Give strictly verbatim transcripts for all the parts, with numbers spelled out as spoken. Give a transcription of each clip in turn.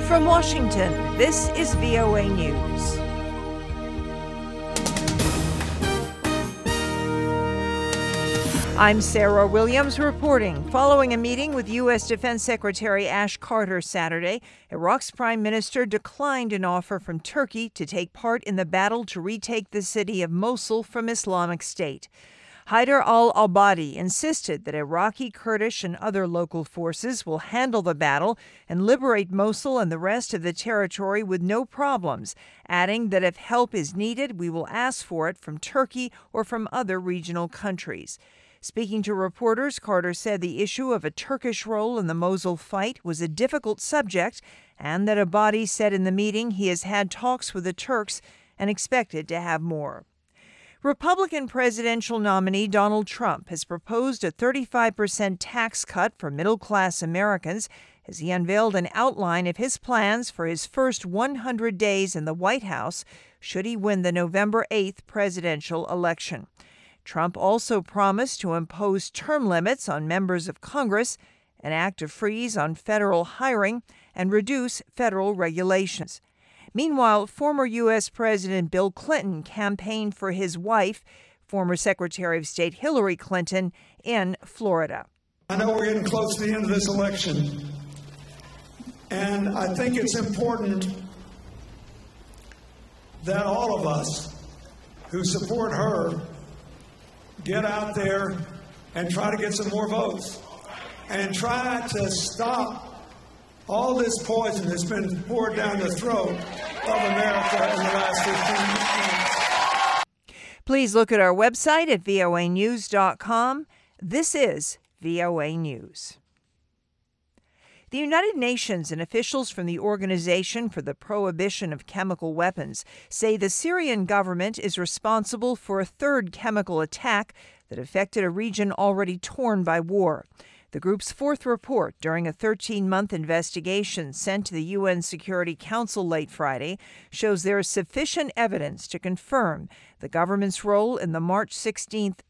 From Washington, this is V O A News. I'm Sarah Williams reporting. Following a meeting with U S Defense Secretary Ash Carter Saturday, Iraq's prime minister declined an offer from Turkey to take part in the battle to retake the city of Mosul from Islamic State. Haider al-Abadi insisted that Iraqi, Kurdish, and other local forces will handle the battle and liberate Mosul and the rest of the territory with no problems, adding that if help is needed, we will ask for it from Turkey or from other regional countries. Speaking to reporters, Carter said the issue of a Turkish role in the Mosul fight was a difficult subject and that Abadi said in the meeting he has had talks with the Turks and expected to have more. Republican presidential nominee Donald Trump has proposed a thirty-five percent tax cut for middle-class Americans as he unveiled an outline of his plans for his first one hundred days in the White House should he win the November eighth presidential election. Trump also promised to impose term limits on members of Congress, enact a freeze on federal hiring, and reduce federal regulations. Meanwhile, former U S. President Bill Clinton campaigned for his wife, former Secretary of State Hillary Clinton, in Florida. I know we're getting close to the end of this election, and I think it's important that all of us who support her get out there and try to get some more votes and try to stop all this poison that's been poured down the throat of America in the last fifteen months. Please look at our website at V O A news dot com. This is V O A News. The United Nations and officials from the Organization for the Prohibition of Chemical Weapons say the Syrian government is responsible for a third chemical attack that affected a region already torn by war. The group's fourth report during a thirteen-month investigation sent to the U N Security Council late Friday shows there is sufficient evidence to confirm the government's role in the March sixteenth,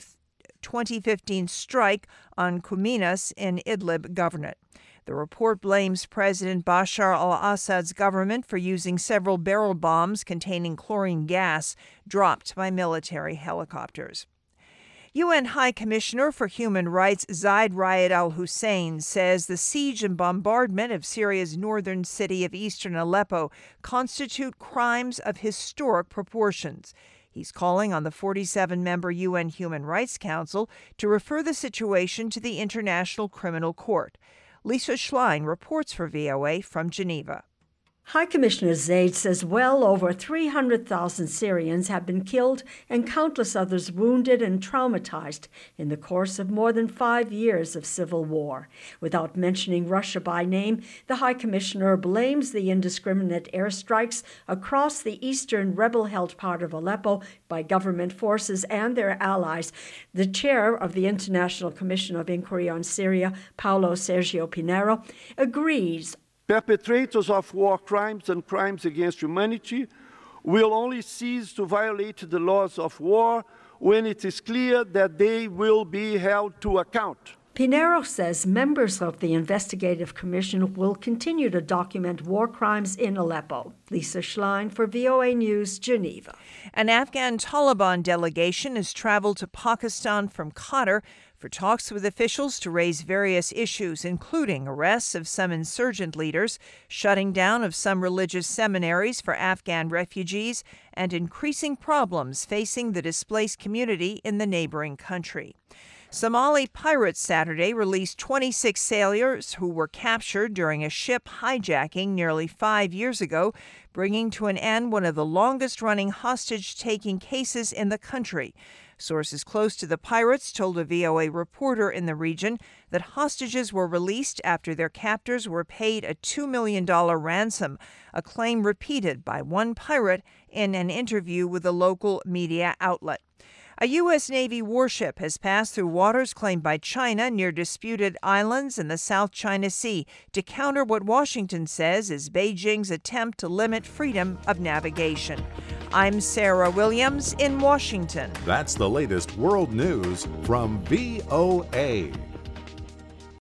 twenty fifteen strike on Khumeynis in Idlib governorate. The report blames President Bashar al-Assad's government for using several barrel bombs containing chlorine gas dropped by military helicopters. U N High Commissioner for Human Rights Zeid Ra'ad al-Hussein says the siege and bombardment of Syria's northern city of eastern Aleppo constitute crimes of historic proportions. He's calling on the forty-seven member U N Human Rights Council to refer the situation to the International Criminal Court. Lisa Schlein reports for V O A from Geneva. High Commissioner Zeid says well over three hundred thousand Syrians have been killed and countless others wounded and traumatized in the course of more than five years of civil war. Without mentioning Russia by name, the High Commissioner blames the indiscriminate airstrikes across the eastern rebel-held part of Aleppo by government forces and their allies. The chair of the International Commission of Inquiry on Syria, Paulo Sergio Pinheiro, agrees. Perpetrators of war crimes and crimes against humanity will only cease to violate the laws of war when it is clear that they will be held to account. Pinheiro says members of the investigative commission will continue to document war crimes in Aleppo. Lisa Schlein for V O A News, Geneva. An Afghan Taliban delegation has traveled to Pakistan from Qatar for talks with officials to raise various issues, including arrests of some insurgent leaders, shutting down of some religious seminaries for Afghan refugees, and increasing problems facing the displaced community in the neighboring country. Somali pirates Saturday released twenty-six sailors who were captured during a ship hijacking nearly five years ago, bringing to an end one of the longest-running hostage-taking cases in the country. Sources close to the pirates told a V O A reporter in the region that hostages were released after their captors were paid a two million dollars ransom, a claim repeated by one pirate in an interview with a local media outlet. A U S. Navy warship has passed through waters claimed by China near disputed islands in the South China Sea to counter what Washington says is Beijing's attempt to limit freedom of navigation. I'm Sarah Williams in Washington. That's the latest world news from V O A.